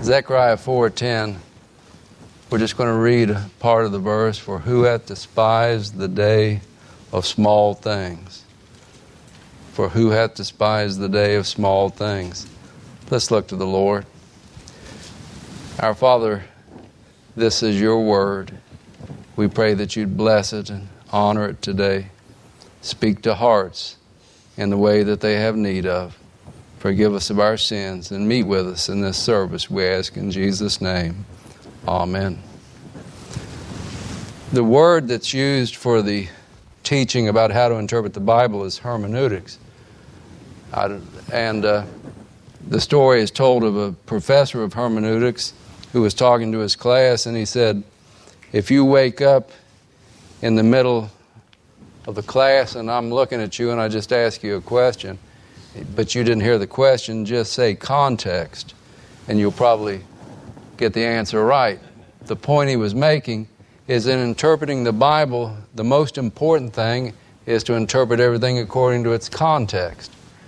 Zechariah 4:10. We're just going to read a part of the verse. For who hath despised the day of small things? For who hath despised the day of small things? Let's look to the Lord. Our Father, this is your word. We pray that you'd bless it and honor it today. Speak to hearts in the way that they have need of. Forgive us of our sins and meet with us in this service, we ask in Jesus' name. Amen. The word that's used for the teaching about how to interpret the Bible is hermeneutics. And the story is told of a professor of hermeneutics who was talking to his class, and he said, if you wake up in the middle of the class and I'm looking at you and I just ask you a question, but you didn't hear the question, just say context, and you'll probably get the answer right. The point he was making is in interpreting the Bible, the most important thing is to interpret everything according to its context.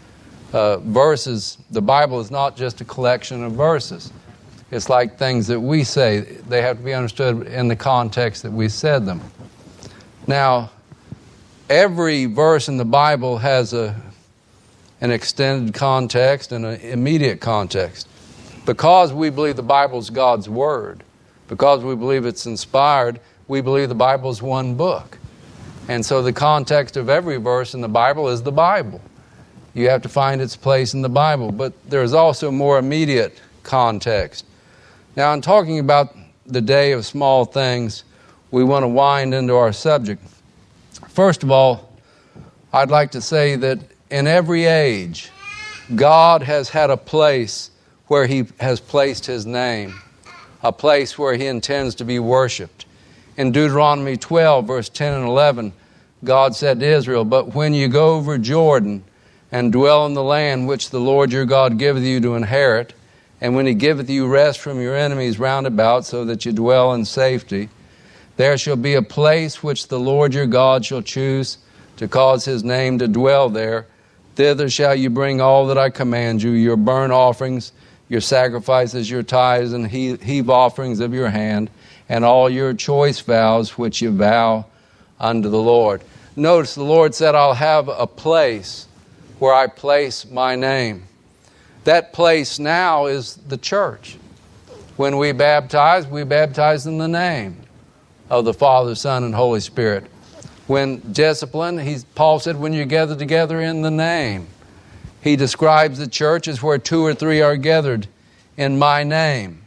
Verses, the Bible is not just a collection of verses. It's like things that we say. They have to be understood in the context that we said them. Now, every verse in the Bible has an extended context and an immediate context. Because we believe the Bible is God's Word, because we believe it's inspired, we believe the Bible is one book. And so the context of every verse in the Bible is the Bible. You have to find its place in the Bible. But there's also more immediate context. Now, in talking about the day of small things, we want to wind into our subject. First of all, I'd like to say that in every age, God has had a place where He has placed His name, a place where He intends to be worshipped. In Deuteronomy 12, verse 10 and 11, God said to Israel, but when you go over Jordan and dwell in the land which the Lord your God giveth you to inherit, and when He giveth you rest from your enemies round about, so that you dwell in safety, there shall be a place which the Lord your God shall choose to cause His name to dwell there. Thither shall you bring all that I command you, your burnt offerings, your sacrifices, your tithes, and heave offerings of your hand, and all your choice vows which you vow unto the Lord. Notice the Lord said, I'll have a place where I place my name. That place now is the church. When we baptize in the name of the Father, Son, and Holy Spirit. When discipline, Paul said, when you gather together in the name. He describes the church as where 2 or 3 are gathered in my name.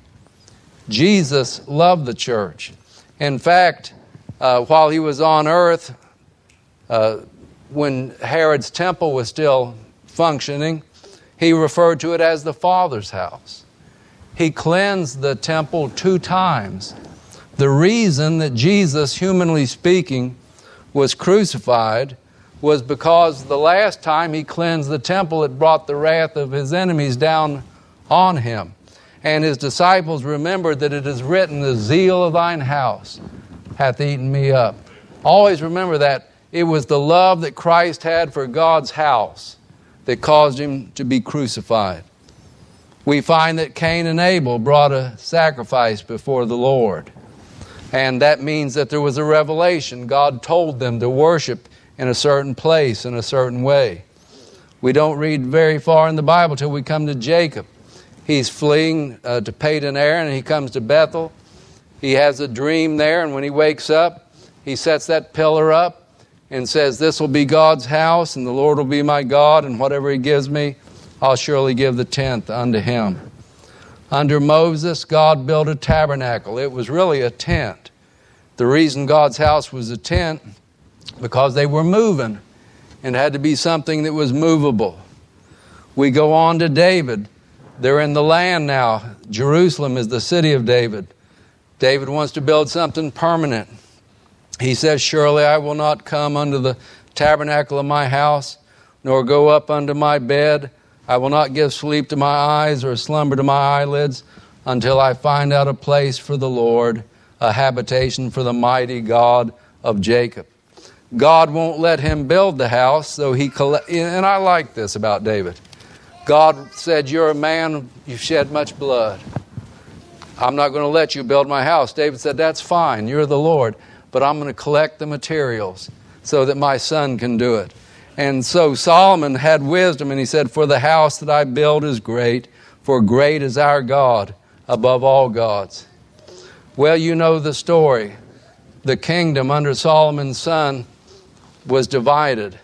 Jesus loved the church. In fact, while He was on earth, when Herod's temple was still functioning, He referred to it as the Father's house. He cleansed the temple 2 times. The reason that Jesus, humanly speaking, was crucified was because the last time He cleansed the temple, it brought the wrath of His enemies down on Him. And His disciples remembered that it is written, the zeal of thine house hath eaten me up. Always remember that. It was the love that Christ had for God's house that caused Him to be crucified. We find that Cain and Abel brought a sacrifice before the Lord. And that means that there was a revelation. God told them to worship in a certain place, in a certain way. We don't read very far in the Bible till we come to Jacob. He's fleeing to Padan Aram, and he comes to Bethel. He has a dream there, and when he wakes up, he sets that pillar up and says, this will be God's house, and the Lord will be my God, and whatever He gives me, I'll surely give the 10th unto Him. Under Moses, God built a tabernacle. It was really a tent. The reason God's house was a tent, because they were moving, and it had to be something that was movable. We go on to David. They're in the land now. Jerusalem is the city of David. David wants to build something permanent. He says, surely I will not come unto the tabernacle of my house, nor go up unto my bed. I will not give sleep to my eyes or slumber to my eyelids until I find out a place for the Lord, a habitation for the mighty God of Jacob. God won't let him build the house, so and I like this about David. God said, you're a man, you've shed much blood. I'm not going to let you build my house. David said, that's fine, you're the Lord, but I'm going to collect the materials so that my son can do it. And so Solomon had wisdom, and he said, for the house that I build is great, for great is our God above all gods. Well, you know the story. The kingdom under Solomon's son was divided.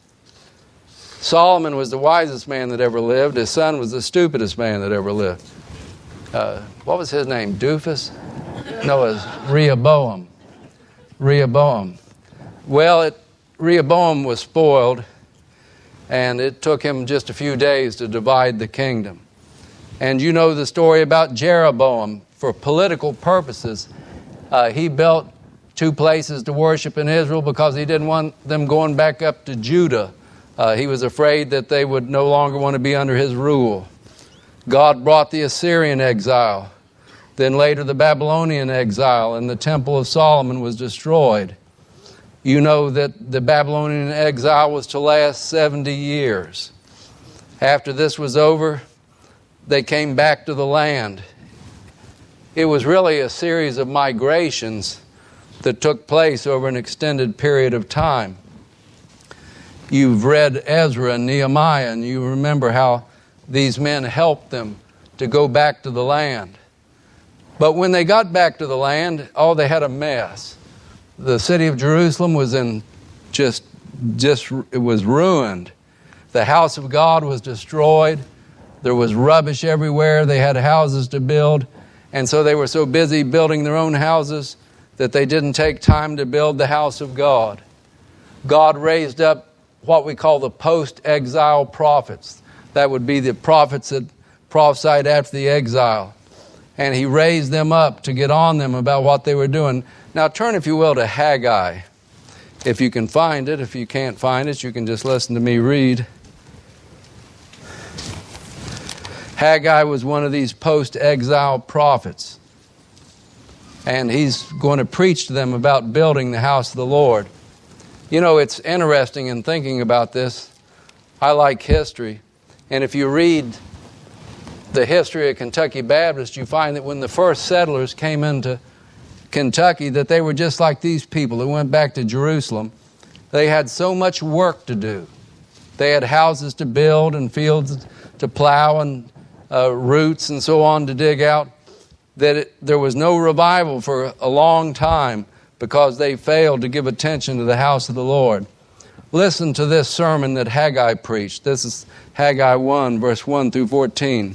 Solomon was the wisest man that ever lived. His son was the stupidest man that ever lived. What was his name? Doofus? No, it was Rehoboam. Rehoboam. Well, Rehoboam was spoiled, and it took him just a few days to divide the kingdom. And you know the story about Jeroboam. For political purposes, he built 2 places to worship in Israel because he didn't want them going back up to Judah. He was afraid that they would no longer want to be under his rule. God brought the Assyrian exile, then later the Babylonian exile, and the Temple of Solomon was destroyed. You know that the Babylonian exile was to last 70 years. After this was over, they came back to the land. It was really a series of migrations that took place over an extended period of time. You've read Ezra and Nehemiah, and you remember how these men helped them to go back to the land. But when they got back to the land, they had a mess. The city of Jerusalem was in it was ruined. The house of God was destroyed. There was rubbish everywhere. They had houses to build. And so they were so busy building their own houses that they didn't take time to build the house of God. God raised up what we call the post-exile prophets. That would be the prophets that prophesied after the exile. And he raised them up to get on them about what they were doing. Now turn, if you will, to Haggai. If you can find it. If you can't find it, you can just listen to me read. Haggai was one of these post-exile prophets. And he's going to preach to them about building the house of the Lord. You know, it's interesting in thinking about this. I like history. And if you read the history of Kentucky Baptist, you find that when the first settlers came into Kentucky, that they were just like these people who went back to Jerusalem. They had so much work to do. They had houses to build and fields to plow and roots and so on to dig out, that there was no revival for a long time because they failed to give attention to the house of the Lord. Listen to this sermon that Haggai preached. This is Haggai 1, verse 1 through 14.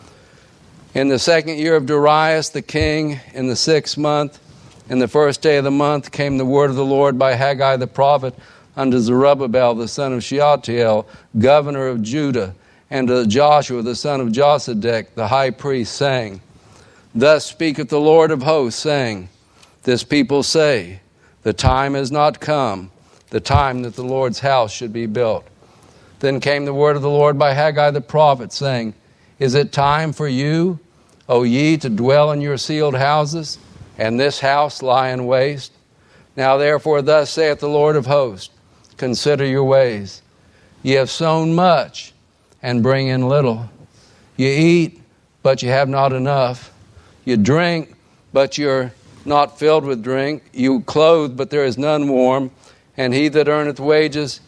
In the 2nd year of Darius the king, in the 6th month, in the 1st day of the month, came the word of the Lord by Haggai the prophet unto Zerubbabel the son of Shealtiel, governor of Judah, and to Joshua the son of Josedech the high priest, saying, Thus speaketh the Lord of hosts, saying, This people say, The time is not come, the time that the Lord's house should be built. Then came the word of the Lord by Haggai the prophet, saying, Is it time for you, O ye, to dwell in your sealed houses, and this house lying waste? Now therefore thus saith the Lord of hosts, Consider your ways. Ye have sown much, and bring in little. You eat, but you have not enough. You drink, but you're not filled with drink. You clothe, but there is none warm. And he that earneth wages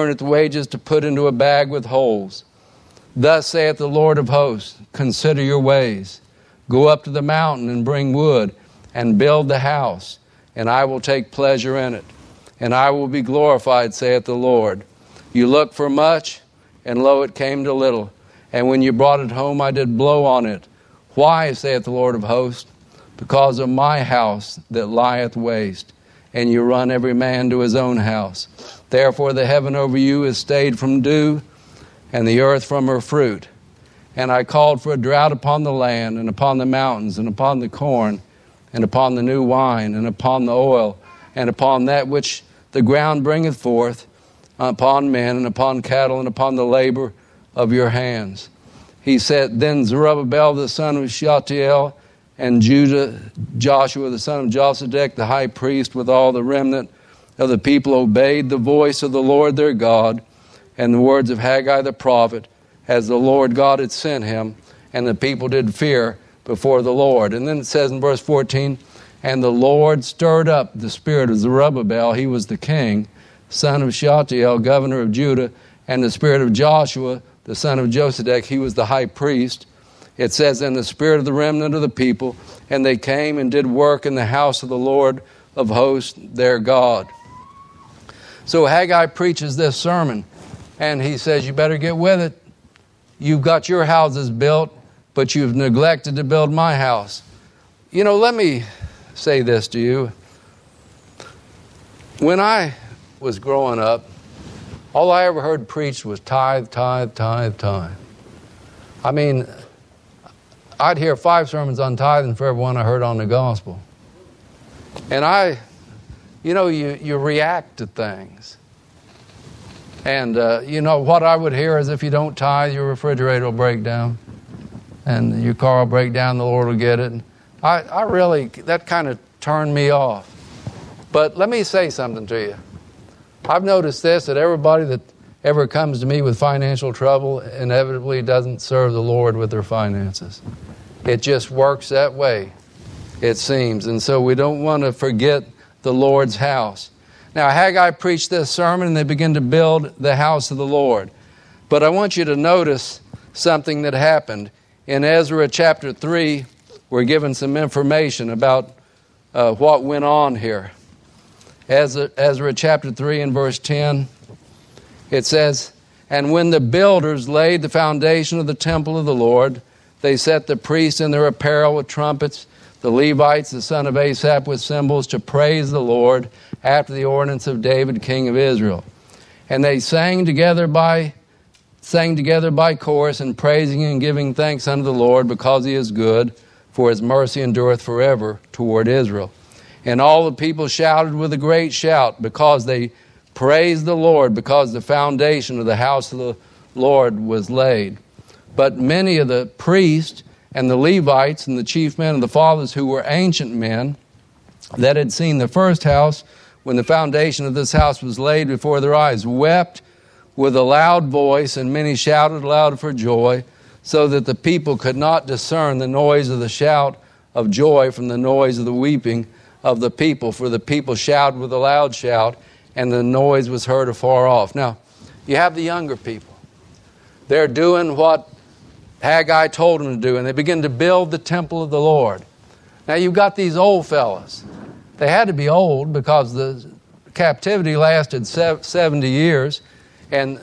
to put into a bag with holes. Thus saith the Lord of hosts, Consider your ways. Go up to the mountain and bring wood, and build the house, and I will take pleasure in it. And I will be glorified, saith the Lord. You looked for much, and lo, it came to little. And when you brought it home, I did blow on it. Why, saith the Lord of hosts? Because of my house that lieth waste, and you run every man to his own house. Therefore the heaven over you is stayed from dew, and the earth from her fruit. And I called for a drought upon the land, and upon the mountains, and upon the corn, and upon the new wine, and upon the oil, and upon that which the ground bringeth forth, upon men, and upon cattle, and upon the labor of your hands. He said, Then Zerubbabel the son of Shealtiel, and Joshua the son of Josedech, the high priest, with all the remnant of the people, obeyed the voice of the Lord their God, and the words of Haggai the prophet, as the Lord God had sent him, and the people did fear before the Lord. And then it says in verse 14, and the Lord stirred up the spirit of Zerubbabel, he was the king, son of Shealtiel, governor of Judah, and the spirit of Joshua, the son of Josedek, he was the high priest. It says, and the spirit of the remnant of the people, and they came and did work in the house of the Lord of hosts, their God. So Haggai preaches this sermon, and he says, you better get with it. You've got your houses built, but you've neglected to build my house. You know, let me say this to you. When I was growing up, all I ever heard preached was tithe, tithe, tithe, tithe. I mean, I'd hear 5 sermons on tithing for every one I heard on the gospel. And you react to things. And, what I would hear is if you don't tithe, your refrigerator will break down. And your car will break down, the Lord will get it. And I really, that kind of turned me off. But let me say something to you. I've noticed this, that everybody that ever comes to me with financial trouble inevitably doesn't serve the Lord with their finances. It just works that way, it seems. And so we don't want to forget the Lord's house. Now, Haggai preached this sermon, and they begin to build the house of the Lord. But I want you to notice something that happened. In Ezra chapter 3, we're given some information about what went on here. Ezra chapter 3 and verse 10, it says, and when the builders laid the foundation of the temple of the Lord, they set the priests in their apparel with trumpets, the Levites, the son of Asaph, with cymbals to praise the Lord after the ordinance of David, king of Israel. And they sang together by chorus, and praising and giving thanks unto the Lord, because he is good, for his mercy endureth forever toward Israel. And all the people shouted with a great shout, because they praised the Lord, because the foundation of the house of the Lord was laid. But many of the priests and the Levites and the chief men of the fathers, who were ancient men, that had seen the first house, when the foundation of this house was laid before their eyes, wept with a loud voice, and many shouted aloud for joy, so that the people could not discern the noise of the shout of joy from the noise of the weeping of the people. For the people shouted with a loud shout, and the noise was heard afar off. Now, you have the younger people. They're doing what Haggai told them to do, and they begin to build the temple of the Lord. Now, you've got these old fellas. They had to be old because the captivity lasted 70 years. And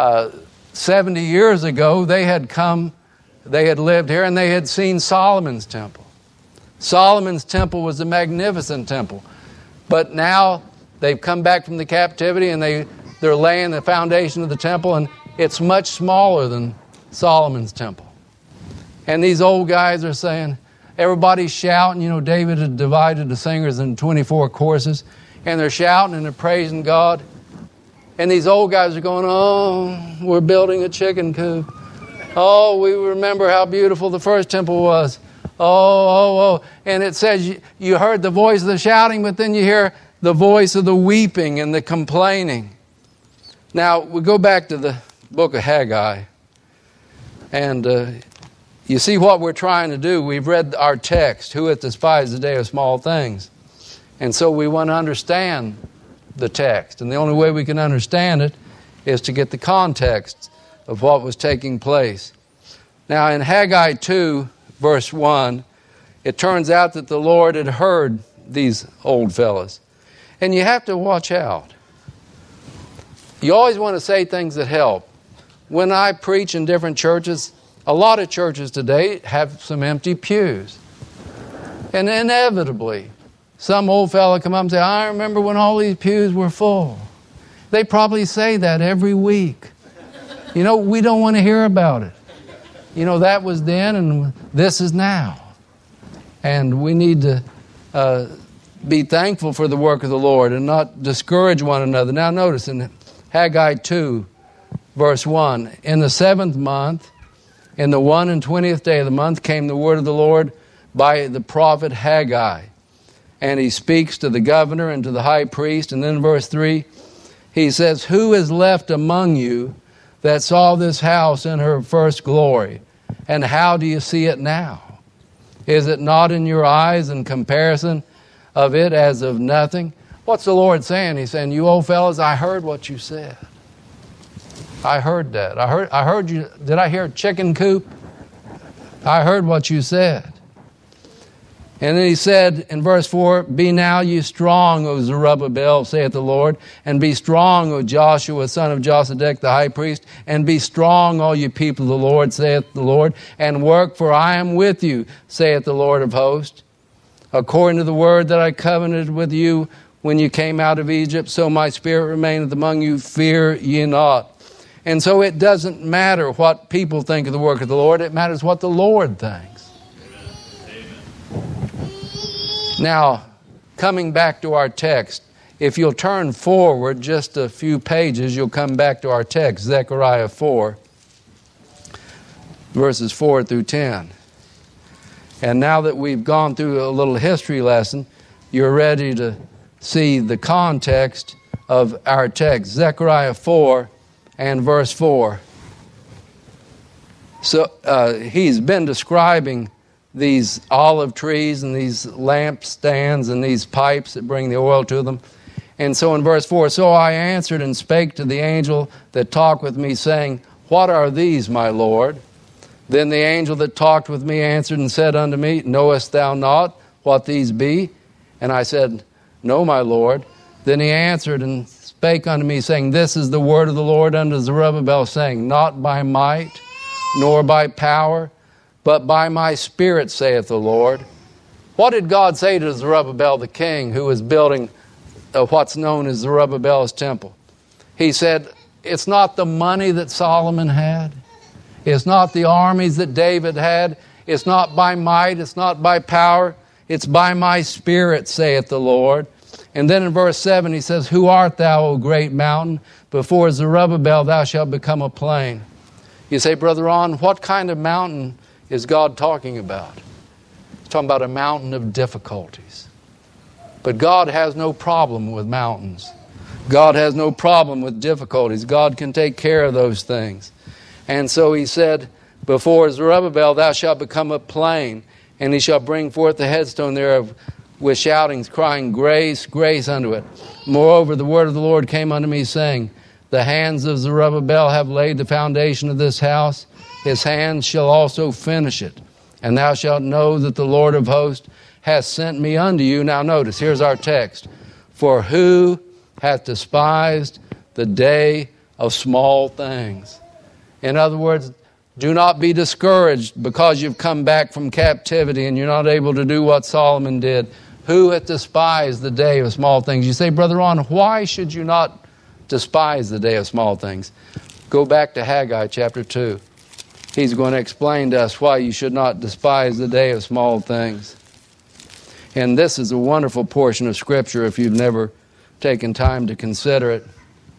70 years ago, they had lived here, and they had seen Solomon's temple. Solomon's temple was a magnificent temple. But now they've come back from the captivity, and they're laying the foundation of the temple, and it's much smaller than Solomon's temple. And these old guys are saying, everybody's shouting. You know, David had divided the singers in 24 courses, and they're shouting and they're praising God. And these old guys are going, oh, we're building a chicken coop. Oh, we remember how beautiful the first temple was. Oh. And it says you heard the voice of the shouting, but then you hear the voice of the weeping and the complaining. Now, we go back to the book of Haggai. And you see what we're trying to do. We've read our text, who hath despised the day of small things. And so we want to understand the text. And the only way we can understand it is to get the context of what was taking place. Now, in Haggai 2, verse 1, it turns out that the Lord had heard these old fellas. And you have to watch out. You always want to say things that help. When I preach in different churches, a lot of churches today have some empty pews. And inevitably, some old fella come up and say, I remember when all these pews were full. They probably say that every week. You know, we don't want to hear about it. You know, that was then and this is now. And we need to be thankful for the work of the Lord and not discourage one another. Now notice in Haggai 2, verse 1, in the 7th month, in the 21st day of the month, came the word of the Lord by the prophet Haggai. And he speaks to the governor and to the high priest. And then in verse 3, he says, who is left among you that saw this house in her first glory? And how do you see it now? Is it not in your eyes in comparison of it as of nothing? What's the Lord saying? He's saying, you old fellas, I heard what you said. I heard that. I heard you. Did I hear a chicken coop? I heard what you said. And then he said in verse 4, be now you strong, O Zerubbabel, saith the Lord, and be strong, O Joshua, son of Josedech, the high priest, and be strong, all you people of the Lord, saith the Lord, and work, for I am with you, saith the Lord of hosts. According to the word that I covenanted with you when you came out of Egypt, so my spirit remaineth among you, fear ye not. And so it doesn't matter what people think of the work of the Lord, it matters what the Lord thinks. Now, coming back to our text, if you'll turn forward just a few pages, you'll come back to our text, Zechariah 4, verses 4 through 10. And now that we've gone through a little history lesson, you're ready to see the context of our text, Zechariah 4 and verse 4. So he's been describing these olive trees and these lampstands and these pipes that bring the oil to them. And so in verse 4, so I answered and spake to the angel that talked with me, saying, what are these, my Lord? Then the angel that talked with me answered and said unto me, knowest thou not what these be? And I said, no, my Lord. Then he answered and spake unto me, saying, this is the word of the Lord unto Zerubbabel, saying, not by might, nor by power, but by my spirit, saith the Lord. What did God say to Zerubbabel the king, who was building what's known as Zerubbabel's temple? He said, it's not the money that Solomon had. It's not the armies that David had. It's not by might. It's not by power. It's by my spirit, saith the Lord. And then in verse 7 he says, who art thou, O great mountain? Before Zerubbabel thou shalt become a plain. You say, Brother Ron, what kind of mountain is God talking about? He's talking about a mountain of difficulties. But God has no problem with mountains. God has no problem with difficulties. God can take care of those things. And so he said, before Zerubbabel thou shalt become a plain, and he shall bring forth the headstone thereof with shoutings, crying, grace, grace unto it. Moreover, the word of the Lord came unto me, saying, the hands of Zerubbabel have laid the foundation of this house. His hands shall also finish it. And thou shalt know that the Lord of hosts hath sent me unto you. Now notice, here's our text. For who hath despised the day of small things? In other words, do not be discouraged because you've come back from captivity and you're not able to do what Solomon did. Who hath despised the day of small things? You say, Brother Ron, why should you not despise the day of small things? Go back to Haggai chapter 2. He's going to explain to us why you should not despise the day of small things. And this is a wonderful portion of Scripture if you've never taken time to consider it.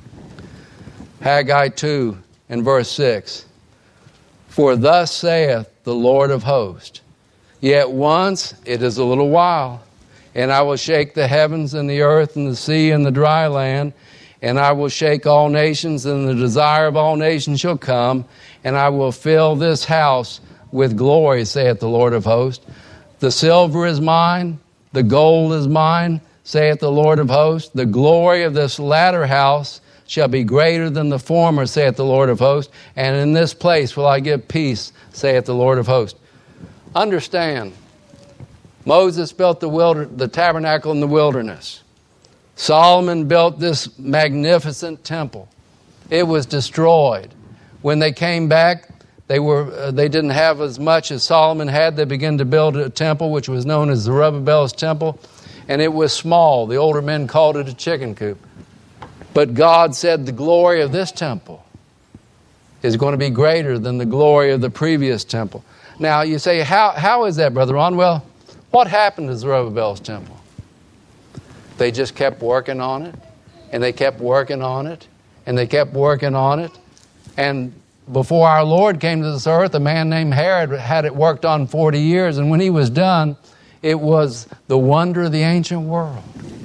Haggai 2 and verse 6. For thus saith the Lord of hosts, yet once it is a little while, and I will shake the heavens and the earth and the sea and the dry land, and I will shake all nations, and the desire of all nations shall come, and I will fill this house with glory, saith the Lord of hosts. The silver is mine, the gold is mine, saith the Lord of hosts. The glory of this latter house shall be greater than the former, saith the Lord of hosts. And in this place will I give peace, saith the Lord of hosts. Understand, Moses built the tabernacle in the wilderness. Solomon built this magnificent temple. It was destroyed. When they came back, they didn't have as much as Solomon had. They began to build a temple which was known as Zerubbabel's temple, and it was small. The older men called it a chicken coop. But God said the glory of this temple is going to be greater than the glory of the previous temple. Now you say, how is that, Brother Ron? Well, what happened to Zerubbabel's temple? They just kept working on it, and they kept working on it, and they kept working on it. And before our Lord came to this earth, a man named Herod had it worked on 40 years, and when he was done, it was the wonder of the ancient world.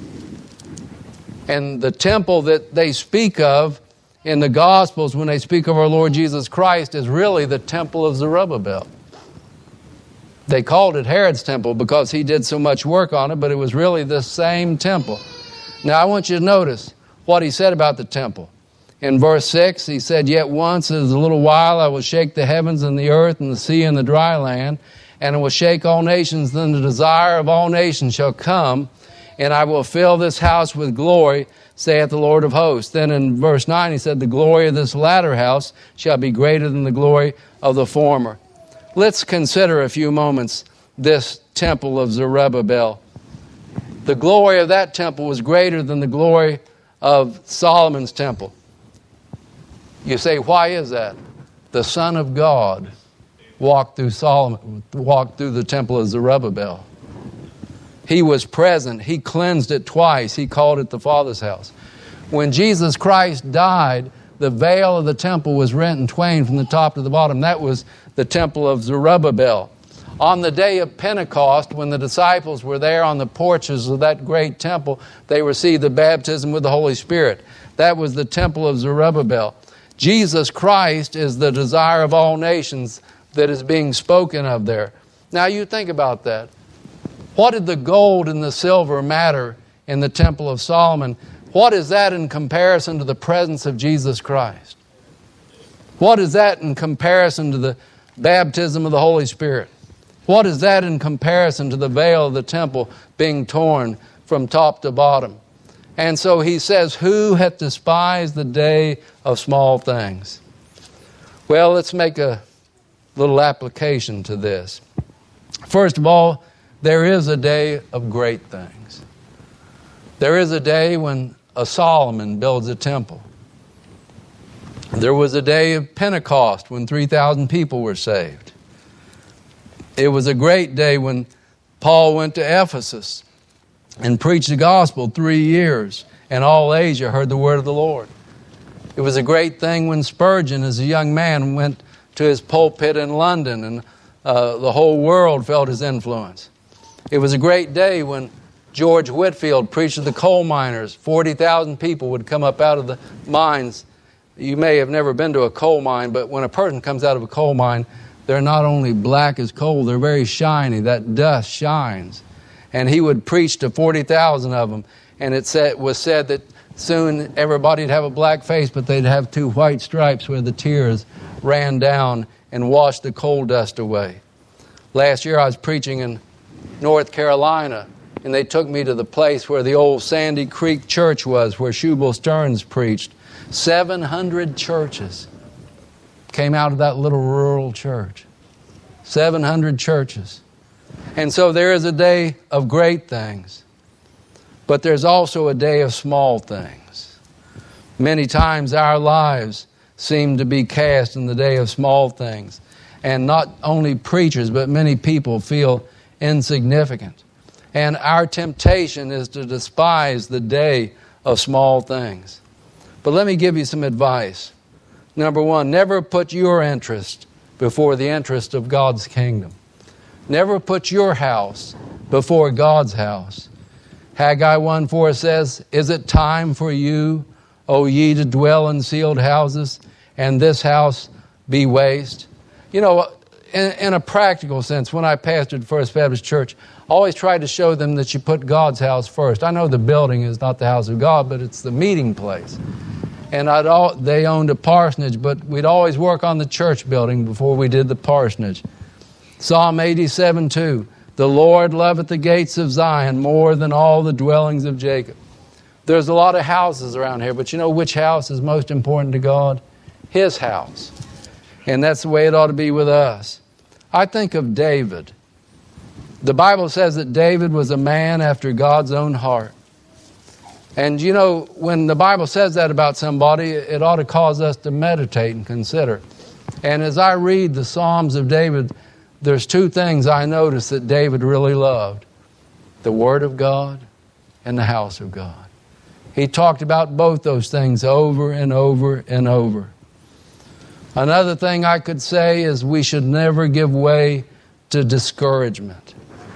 And the temple that they speak of in the Gospels when they speak of our Lord Jesus Christ is really the temple of Zerubbabel. They called it Herod's temple because he did so much work on it, but it was really the same temple. Now I want you to notice what he said about the temple. In verse 6, he said, "Yet once, as a little while, I will shake the heavens and the earth and the sea and the dry land, and I will shake all nations, then the desire of all nations shall come, and I will fill this house with glory, saith the Lord of hosts." Then in verse 9 he said, "The glory of this latter house shall be greater than the glory of the former." Let's consider a few moments this temple of Zerubbabel. The glory of that temple was greater than the glory of Solomon's temple. You say, why is that? The Son of God walked through the temple of Zerubbabel. He was present. He cleansed it twice. He called it the Father's house. When Jesus Christ died, the veil of the temple was rent in twain from the top to the bottom. That was the temple of Zerubbabel. On the day of Pentecost, when the disciples were there on the porches of that great temple, they received the baptism with the Holy Spirit. That was the temple of Zerubbabel. Jesus Christ is the desire of all nations that is being spoken of there. Now you think about that. What did the gold and the silver matter in the temple of Solomon? What is that in comparison to the presence of Jesus Christ? What is that in comparison to the baptism of the Holy Spirit? What is that in comparison to the veil of the temple being torn from top to bottom? And so he says, "Who hath despised the day of small things?" Well, let's make a little application to this. First of all, there is a day of great things. There is a day when a Solomon builds a temple. There was a day of Pentecost when 3,000 people were saved. It was a great day when Paul went to Ephesus and preached the gospel 3 years, and all Asia heard the word of the Lord. It was a great thing when Spurgeon, as a young man, went to his pulpit in London, and the whole world felt his influence. It was a great day when George Whitefield preached to the coal miners. 40,000 people would come up out of the mines. You may have never been to a coal mine, but when a person comes out of a coal mine, they're not only black as coal, they're very shiny. That dust shines. And he would preach to 40,000 of them. And it was said that soon everybody'd have a black face, but they'd have 2 white stripes where the tears ran down and washed the coal dust away. Last year I was preaching in North Carolina, and they took me to the place where the old Sandy Creek Church was, where Shubal Stearns preached. 700 churches came out of that little rural church. 700 churches. And so there is a day of great things, but there's also a day of small things. Many times our lives seem to be cast in the day of small things. And not only preachers, but many people feel insignificant. And our temptation is to despise the day of small things. But let me give you some advice. Number one, never put your interest before the interest of God's kingdom. Never put your house before God's house. Haggai 1:4 says, "Is it time for you, O ye, to dwell in sealed houses, and this house be waste?" You know, in a practical sense, when I pastored First Baptist Church, I always tried to show them that you put God's house first. I know the building is not the house of God, but it's the meeting place. And they owned a parsonage, but we'd always work on the church building before we did the parsonage. Psalm 87:2, "The Lord loveth the gates of Zion more than all the dwellings of Jacob." There's a lot of houses around here, but you know which house is most important to God? His house. And that's the way it ought to be with us. I think of David. The Bible says that David was a man after God's own heart. And you know, when the Bible says that about somebody, it ought to cause us to meditate and consider. And as I read the Psalms of David, there's 2 things I notice that David really loved: the Word of God and the house of God. He talked about both those things over and over and over. Another thing I could say is we should never give way to discouragement.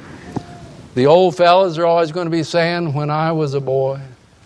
The old fellas are always going to be saying, "When I was a boy,"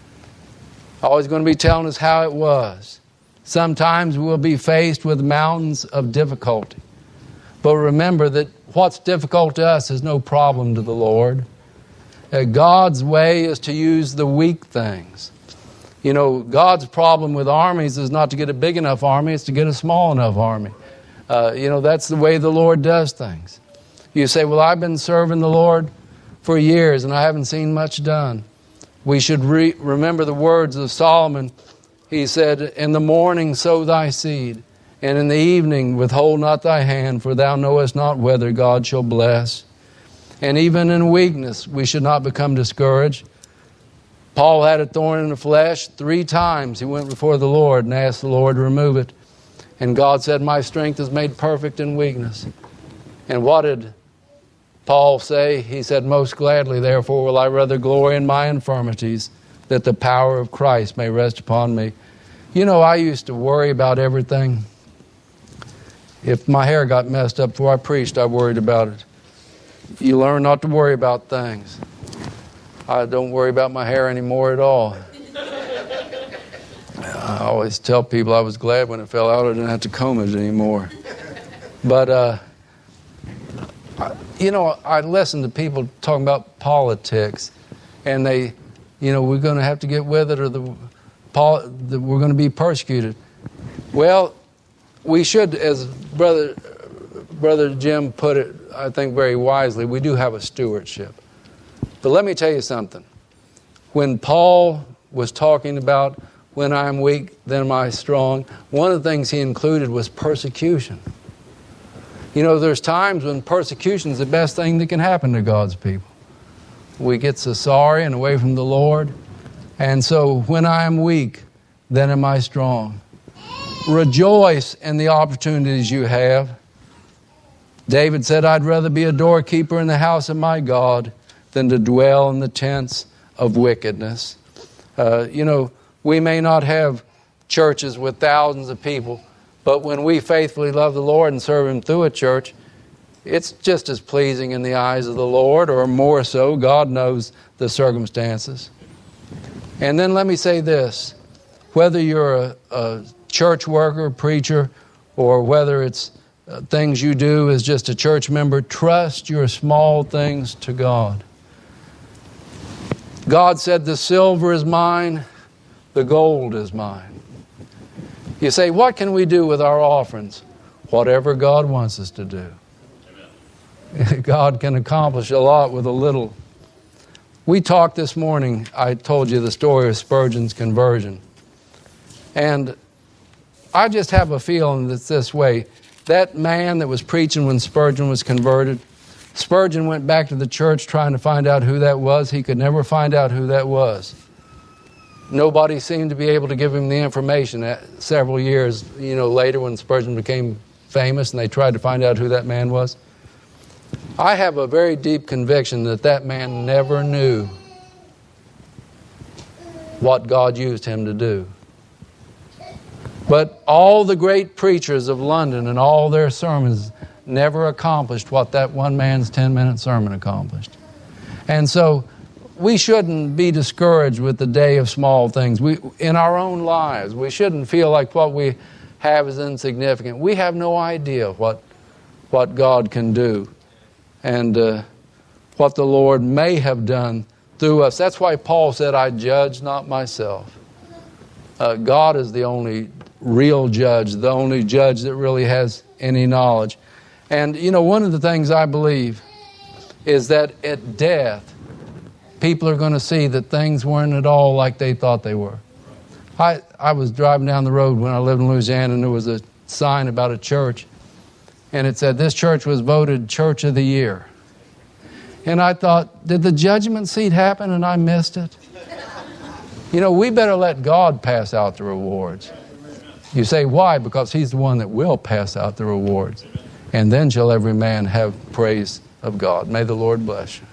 always going to be telling us how it was. Sometimes we'll be faced with mountains of difficulty. But remember that what's difficult to us is no problem to the Lord. God's way is to use the weak things. You know, God's problem with armies is not to get a big enough army, it's to get a small enough army. That's the way the Lord does things. You say, well, I've been serving the Lord for years and I haven't seen much done. We should remember the words of Solomon. He said, in the morning sow thy seed, and in the evening withhold not thy hand, for thou knowest not whether God shall bless. And even in weakness we should not become discouraged. Paul had a thorn in the flesh. 3 times he went before the Lord and asked the Lord to remove it. And God said, my strength is made perfect in weakness. And what did Paul say? He said, most gladly, therefore, will I rather glory in my infirmities, that the power of Christ may rest upon me. You know, I used to worry about everything. If my hair got messed up before I preached, I worried about it. You learn not to worry about things. I don't worry about my hair anymore at all. I always tell people I was glad when it fell out. I didn't have to comb it anymore. But, I listen to people talking about politics, and they, we're going to have to get with it, or we're going to be persecuted. Well, we should, as Brother Jim put it, I think very wisely, we do have a stewardship. But let me tell you something. When Paul was talking about when I'm weak, then am I strong, one of the things he included was persecution. There's times when persecution is the best thing that can happen to God's people. We get so sorry and away from the Lord. And so when I am weak, then am I strong. Rejoice in the opportunities you have. David said, I'd rather be a doorkeeper in the house of my God than to dwell in the tents of wickedness. We may not have churches with thousands of people, but when we faithfully love the Lord and serve Him through a church, it's just as pleasing in the eyes of the Lord, or more so. God knows the circumstances. And then let me say this. Whether you're a church worker, preacher, or whether it's things you do as just a church member, trust your small things to God. God said, the silver is mine, the gold is mine. You say, what can we do with our offerings? Whatever God wants us to do. Amen. God can accomplish a lot with a little. We talked this morning, I told you the story of Spurgeon's conversion. And I just have a feeling that's this way. That man that was preaching when Spurgeon was converted, Spurgeon went back to the church trying to find out who that was. He could never find out who that was. Nobody seemed to be able to give him the information. Several years, later when Spurgeon became famous and they tried to find out who that man was. I have a very deep conviction that man never knew what God used him to do. But all the great preachers of London and all their sermons never accomplished what that one man's 10-minute sermon accomplished. And so we shouldn't be discouraged with the day of small things. In our own lives, we shouldn't feel like what we have is insignificant. We have no idea what God can do and what the Lord may have done through us. That's why Paul said, I judge not myself. God is the only real judge, the only judge that really has any knowledge. And, one of the things I believe is that at death, people are going to see that things weren't at all like they thought they were. I was driving down the road when I lived in Louisiana, and there was a sign about a church, and it said, this church was voted Church of the Year. And I thought, did the judgment seat happen and I missed it? We better let God pass out the rewards. You say, why? Because He's the one that will pass out the rewards. And then shall every man have praise of God. May the Lord bless you.